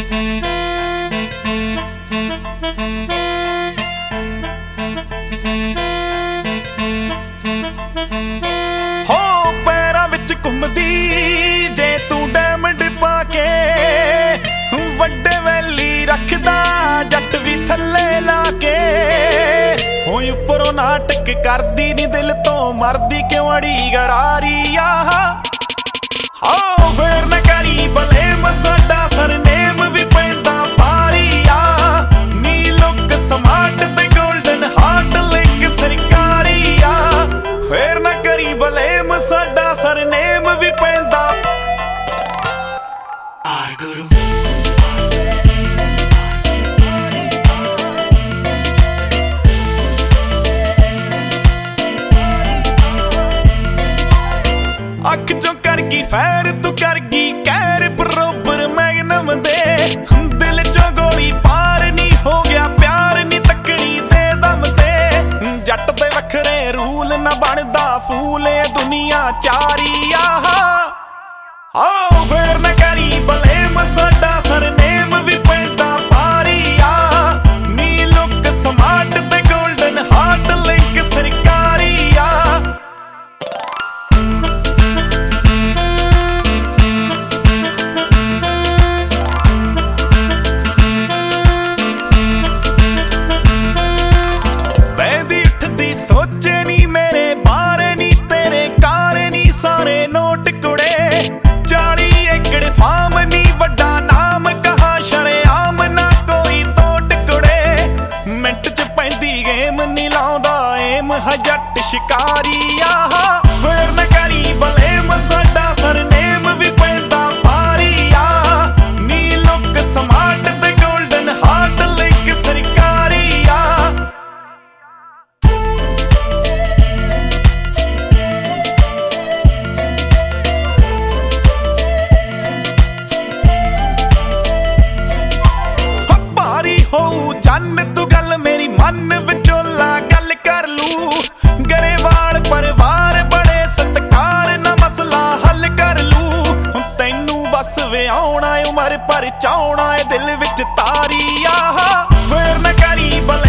ਪੈਰਾਂ ਵਿੱਚ ਘੁੰਮਦੀ ਜੇ ਤੂੰ ਡਾਇਮੰਡ ਪਾ ਕੇ, ਵੱਡੇ ਵੈਲੀ ਰੱਖਦਾ ਜੱਟ ਵੀ ਥੱਲੇ ਲਾ ਕੇ। ਹੋਈ ਉੱਪਰੋਂ ਨਾਟਕ ਕਰਦੀ ਨੀ ਦਿਲ ਤੋਂ ਮਰਦੀ ਕਿਉਂ ਅੜੀ ਗਰਾਰੀ ਆ। ਹਾਂ ਫੇਰ ਨਾ ਕਰੀ ਬਲੇਮ ਸਾਡਾ ਸਰਨੇਮ ਵੀ ਪੈਂਦਾ ਭਾਰੀ ਆ। ਨੀ ਲੁੱਕ ਸਮਾਰਟ ਤੇ ਗੋਲਡਨ ਹਾਰਟ ਲਿੰਕ ਸਰਕਾਰੀ ਆ। ਫੇਰ ਨਾ ਕਰੀ ਬਲੇਮ ਸਾਡਾ ਸਰਨੇਮ ਵੀ ਪੈਂਦਾ ਆਰਗੁਰੂ। ਅੱਖ ਚੋਂ ਕਰ ਗਈ ਫੈਰ ਤੂੰ ਕਰ ਗਈ ਕਹਿਰ ਬਰੋਬਰ ਮੈਗਨਮ ਦੇ। ਦਿਲ ਚੋਂ ਗੋਲੀ ਪਾਰ ਨੀ ਹੋ ਗਿਆ ਪਿਆਰ ਨੀ ਤੱਕਣੀ ਦੇ ਦਮ ਤੇ। ਜੱਟ ਦੇ ਵੱਖਰੇ ਰੂਲ ਨਾ ਬਣਦਾ ਫੂਲ ਏ ਦੁਨੀਆ ਚਾਰੀ ਆਹ। ਆਓ ਫੇਰ ਨਾ ਕਰੀ ਬਲੇਮ ਸਾਡਾ ਸਰਨੇਮ ਵੀ ਪੈਂਦਾ ਭਾਰੀ ਆ। ਨੀ ਲੁੱਕ ਸਮਾਰਟ ਤੇ ਗੋਲਡਨ ਹਾਰਟ ਲਿੰਕ ਸਰਕਾਰੀ ਆ। ਸੋਚੇ ਨੀ ਮੇਰੇ ਬਾਰੇ ਨੀ ਤੇਰੇ ਕਾਰ ਨੀ ਸਾਰੇ ਨੋਟ ਕੁੜੇ। 40 ਏਕੜ ਫਾਰਮ ਨੀ ਵੱਡਾ ਨਾਮ ਕਹਾ ਸ਼ਰੇਆਮ ਨਾ ਕੋਈ ਤੋਟ ਕੁੜੇ। ਮਿੰਟ ਚ ਪੈਂਦੀ ਗੇਮ ਨੀ ਲਾਉਂਦਾ ਏਮ ਹ ਜੱਟ ਸ਼ਿਕਾਰੀ ਆਹ। ਫੇਰ ਨਾ ਕਰੀ ਬਲੇਮ ਸਾਡਾ ਸਰਨੇਮ ਵੀ ਪੈਂਦਾ ਭਾਰੀ ਆ। ਨੀ ਲੁੱਕ ਸਮਾਰਟ ਤੇ ਗੋਲਡਨ ਹਾਰਟ ਲਿੰਕ ਸਰਕਾਰੀ ਆ। ਹੋਊ ਜੰਨ ਤੂੰ ਗੱਲ ਮੇਰੀ ਮਨ ਵਿਚੋਲਾ ਗੱਲ ਕਰ ਲੂ। ਗਰੇਵਾਲ ਪਰਿਵਾਰ ਬੜੇ ਸਤਿਕਾਰ ਨਾ ਮਸਲਾ ਹੱਲ ਕਰ ਲੂ। ਤੈਨੂੰ ਬਸ ਵਿਆਹੁਣਾ ਉਮਰ ਪਰ ਚਾਉਣਾ ਏ ਦਿਲ ਵਿੱਚ ਤਾਰੀ ਆਹ। ਫੇਰ ਨਾ ਕਰੀ